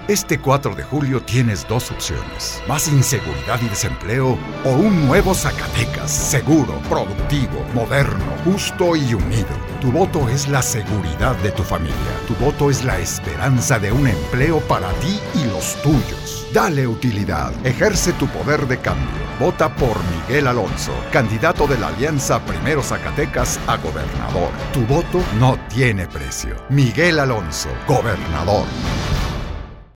Este 4 de julio tienes dos opciones: más inseguridad y desempleo o un nuevo Zacatecas, seguro, productivo, moderno, justo y unido. Tu voto es la seguridad de tu familia. Tu voto es la esperanza de un empleo para ti y los tuyos. Dale utilidad. Ejerce tu poder de cambio. Vota por Miguel Alonso, candidato de la Alianza Primero Zacatecas a gobernador. Tu voto no tiene precio. Miguel Alonso, gobernador.